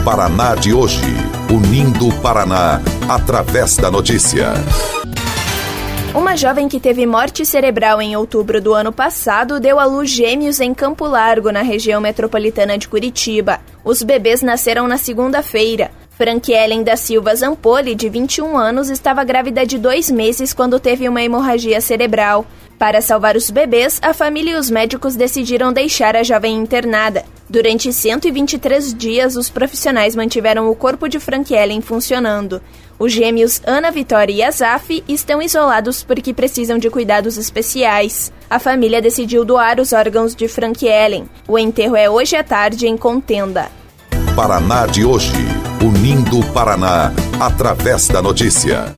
Paraná de hoje, unindo o Paraná através da notícia. Uma jovem que teve morte cerebral em outubro do ano passado deu à luz gêmeos em Campo Largo, na região metropolitana de Curitiba. Os bebês nasceram na segunda-feira. Franquielen da Silva Zampoli, de 21 anos, estava grávida de 2 meses quando teve uma hemorragia cerebral. Para salvar os bebês, a família e os médicos decidiram deixar a jovem internada. Durante 123 dias, os profissionais mantiveram o corpo de Franquielen funcionando. Os gêmeos Ana Vitória e Azaf estão isolados porque precisam de cuidados especiais. A família decidiu doar os órgãos de Franquielen. O enterro é hoje à tarde em Contenda. Paraná de hoje, unindo o Paraná através da notícia.